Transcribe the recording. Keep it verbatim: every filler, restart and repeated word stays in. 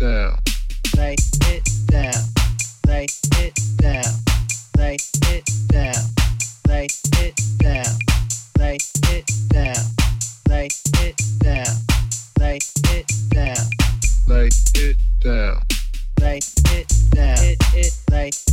down. Lay it down. Lay it down. Lay it down. Lay it down. Lay it down. Lay it down. Lay it down. Lay it down. Lay it down. It it lay